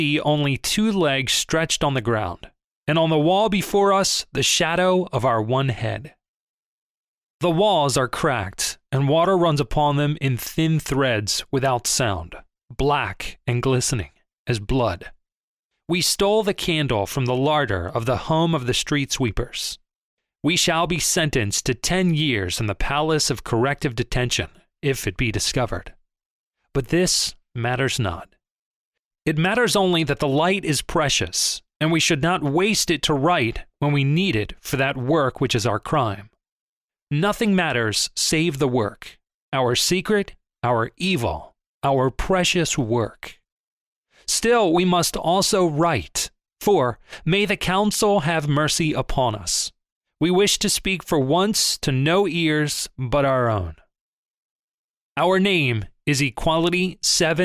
see only two legs stretched on the ground, and on the wall before us the shadow of our one head. The walls are cracked, and water runs upon them in thin threads without sound, black and glistening as blood. We stole the candle from the larder of the home of the street sweepers. We shall be sentenced to 10 years in the palace of corrective detention, if it be discovered. But this matters not. It matters only that the light is precious, and we should not waste it to write when we need it for that work which is our crime. Nothing matters save the work, our secret, our evil, our precious work. Still, we must also write, for may the council have mercy upon us. We wish to speak for once to no ears but our own. Our name is Equality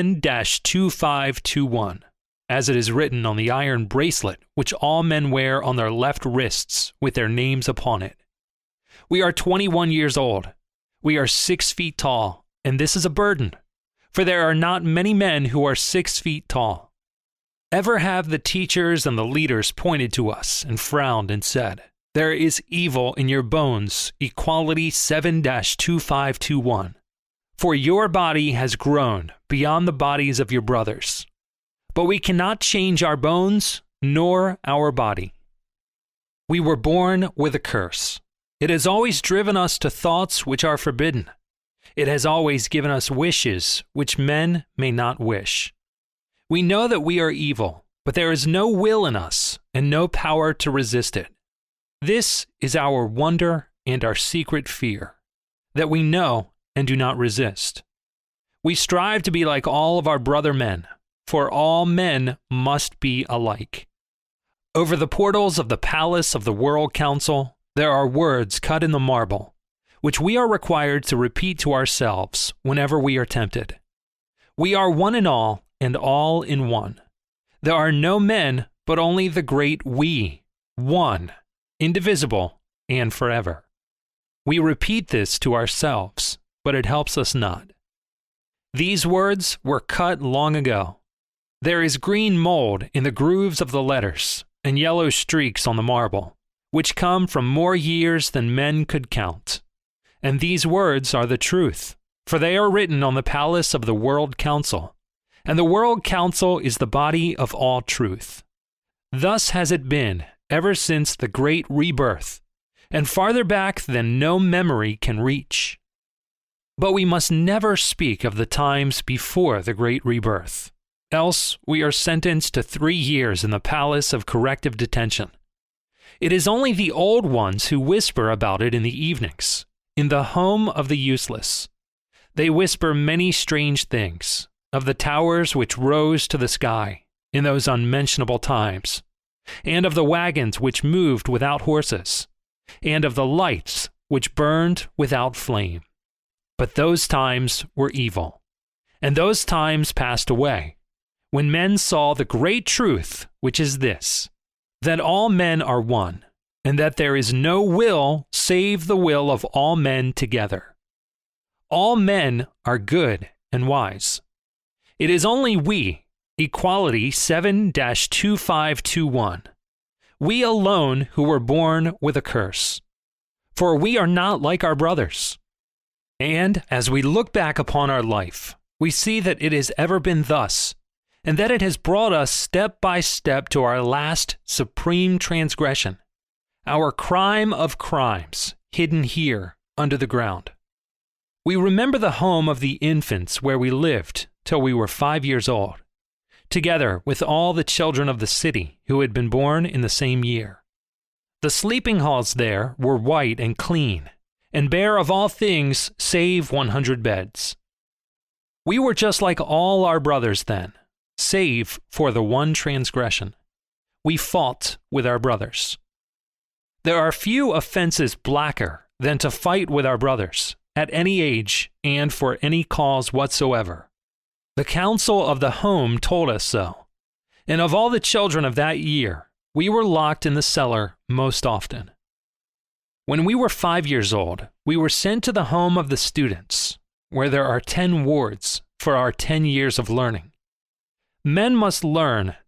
7-2521, as it is written on the iron bracelet which all men wear on their left wrists with their names upon it. We are 21 years old. We are 6 feet tall, and this is a burden, for there are not many men who are 6 feet tall. Ever have the teachers and the leaders pointed to us and frowned and said, "There is evil in your bones, Equality 7-2521. For your body has grown beyond the bodies of your brothers. But we cannot change our bones, nor our body. We were born with a curse. It has always driven us to thoughts which are forbidden. It has always given us wishes which men may not wish. We know that we are evil, but there is no will in us and no power to resist it. This is our wonder and our secret fear, that we know and do not resist. We strive to be like all of our brother men, for all men must be alike. Over the portals of the palace of the World Council, there are words cut in the marble, which we are required to repeat to ourselves whenever we are tempted. We are one in all and all in one. There are no men, but only the great we, one, indivisible, and forever. We repeat this to ourselves, but it helps us not. These words were cut long ago. There is green mold in the grooves of the letters, and yellow streaks on the marble, which come from more years than men could count. And these words are the truth, for they are written on the palace of the World Council, and the World Council is the body of all truth. Thus has it been ever since the great rebirth, and farther back than no memory can reach. But we must never speak of the times before the great rebirth, else we are sentenced to 3 years in the palace of corrective detention. It is only the old ones who whisper about it in the evenings, in the home of the useless. They whisper many strange things, of the towers which rose to the sky in those unmentionable times, and of the wagons which moved without horses, and of the lights which burned without flame. But those times were evil, and those times passed away, when men saw the great truth, which is this, that all men are one, and that there is no will save the will of all men together. All men are good and wise. It is only we, Equality 7-2521, we alone who were born with a curse, for we are not like our brothers. And as we look back upon our life, we see that it has ever been thus, and that it has brought us step by step to our last supreme transgression, our crime of crimes, hidden here under the ground. We remember the home of the infants where we lived till we were 5 years old, together with all the children of the city who had been born in the same year. The sleeping halls there were white and clean, and bare of all things save 100 beds. We were just like all our brothers then, save for the one transgression. We fought with our brothers. There are few offenses blacker than to fight with our brothers, at any age and for any cause whatsoever. The council of the home told us so, and of all the children of that year, we were locked in the cellar most often. When we were 5 years old, we were sent to the home of the students, where there are 10 wards for our 10 years of learning. Men must learn